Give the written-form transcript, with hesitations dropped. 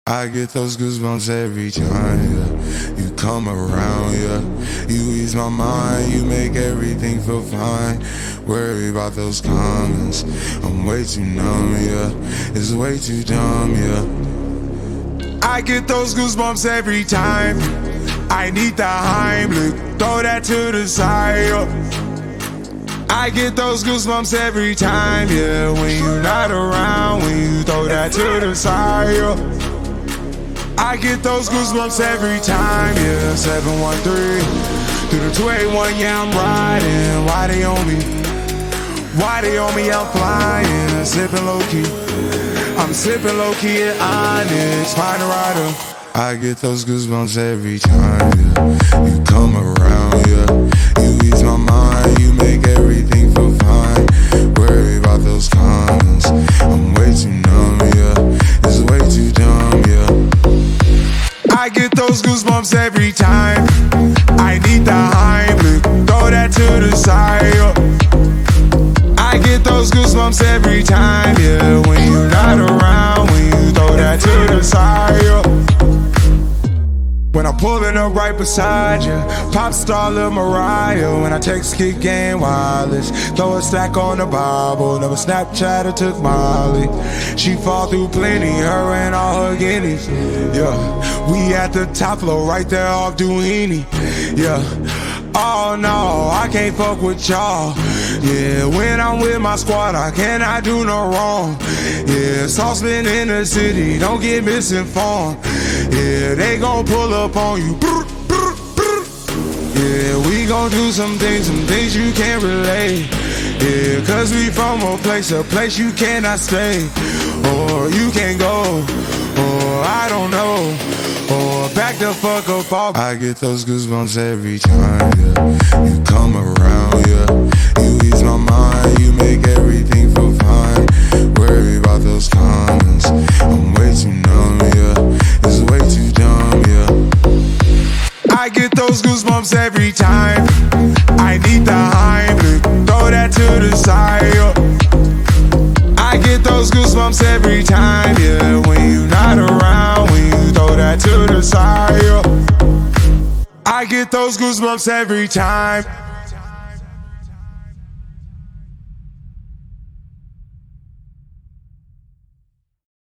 I get those goosebumps every time, yeah. You come around, yeah. You ease my mind, you make everything feel fine. Worry about those comments, I'm way too numb, yeah. It's way too dumb, yeah. I get those goosebumps every time. I need the Heimlich, throw that to the side, yeah. I get those goosebumps every time, yeah. When you're not around, when you throw that to the side, yeah. I get those goosebumps every time, yeah. 713 through the 281, yeah, I'm riding. Why they on me? Why they on me? I'm flying, sipping low key. I'm sipping low key at Onyx, find a rider. I get those goosebumps every time, yeah. You come around, yeah. You ease my mind, you make everything feel fine. Worry about those comments, I'm way too numb, yeah. It's way too dumb, yeah. I get those goosebumps every time. I need the Heimlich, throw that to the side, yeah. I get those goosebumps every time, yeah. When you're not around, when you throw that to the side, yeah. When I'm pulling up right beside you, pop star Lil Mariah. When I text Kick Game Wireless, throw a stack on the Bible. Never Snapchat or took Molly. She fall through plenty, her and all her guineas. Yeah, we at the top floor, right there off Duini. Yeah, oh no, I can't fuck with y'all. Yeah, when I'm with my squad, I cannot do no wrong. Yeah, saucepan in the city, don't get misinformed. Yeah, they gon' pull up on you. Yeah, we gon' do some things you can't relate. Yeah, cause we from a place you cannot stay. Or you can't go, or I don't know. Or back the fuck up off. I get those goosebumps every time, yeah. You come around, yeah. You ease my mind, you make everything feel fine. Worry about those comments, I'm way too numb, yeah. It's way too dumb, yeah. I get those goosebumps every time. I need the Heimlich, throw that to the side, yeah. I get those goosebumps every time, yeah. When you're not around, when you throw that to the side, yeah. I get those goosebumps every time.